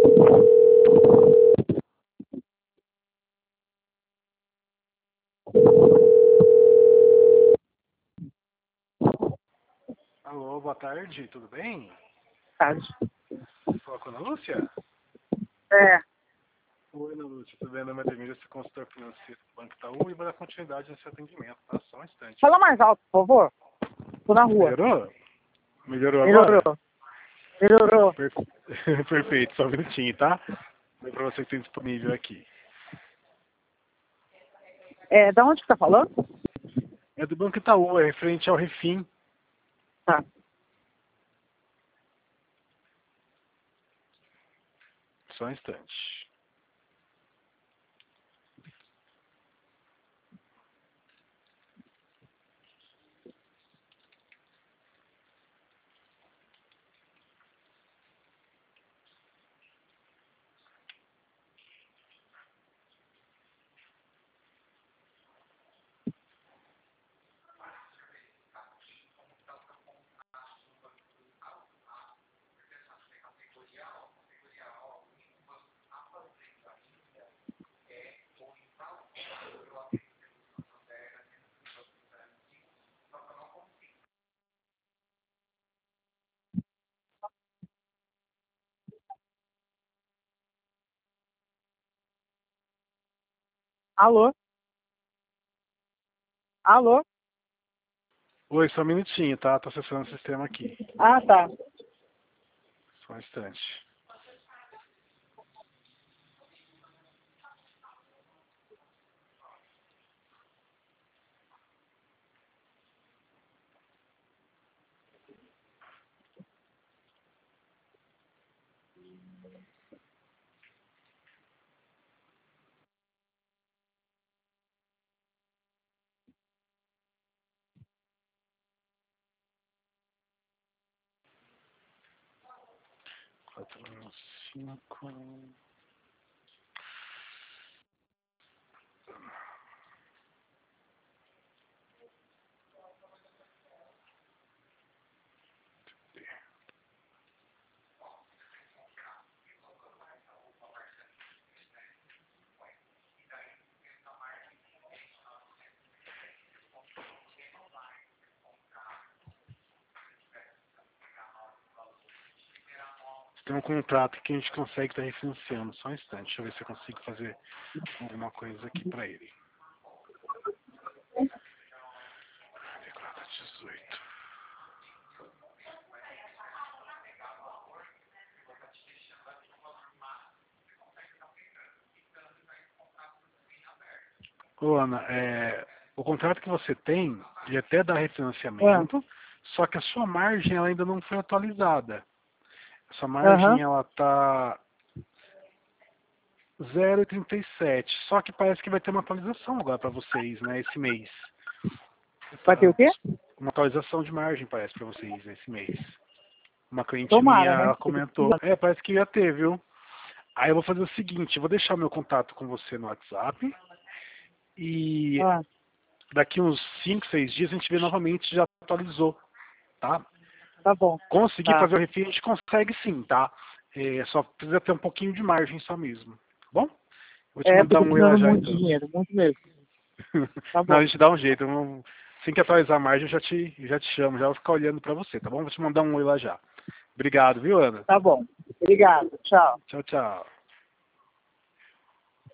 Alô, boa tarde, tudo bem? Tarde. Fala com a Ana Lúcia? É. Oi, Ana Lúcia, tudo bem? Meu nome é Ademir, eu sou consultor financeiro do Banco Itaú e vou dar continuidade nesse atendimento, tá? Só um instante. Fala mais alto, por favor. Tô na rua. Melhorou? Melhorou agora? Melhorou. Melhorou. Perfeito, só um minutinho, tá? Vou pra você que tem disponível aqui. É, da onde que tá falando? É do Banco Itaú, é referente ao Refim. Tá. Só um instante. Alô? Alô? Oi, só um minutinho, tá? Tô acessando o sistema aqui. Ah, tá. Só um instante. Quatro, cinco. Tem um contrato que a gente consegue estar refinanciando. Só um instante. Deixa eu ver se eu consigo fazer alguma coisa aqui para ele. 18. Ô, Ana, o contrato que você tem, ele até dá refinanciamento, só que a sua margem ela ainda não foi atualizada. Essa margem Aham. ela tá 0,37. Só que parece que vai ter uma atualização agora para vocês, né, esse mês. Vai ter o quê? Uma atualização de margem parece para vocês esse mês. Uma cliente minha Tomara, né? ela comentou, parece que ia ter, viu? Aí eu vou fazer o seguinte, eu vou deixar meu contato com você no WhatsApp e Ah, daqui uns 5, 6 dias a gente vê novamente se já atualizou, tá? tá bom. Conseguir Tá. fazer o refil a gente consegue sim, tá? Só precisa ter um pouquinho de margem só mesmo, tá bom? Vou te É, porque mandar eu tô um oi lá precisando já muito de então. dinheiro, muito mesmo. Tá Não, a bom. gente dá um jeito. Assim que atualizar a margem eu já te chamo, já vou ficar olhando pra você, tá bom? Vou te mandar um oi lá já. Obrigado, viu, Ana? Tá bom. Obrigado. Tchau. Tchau, tchau.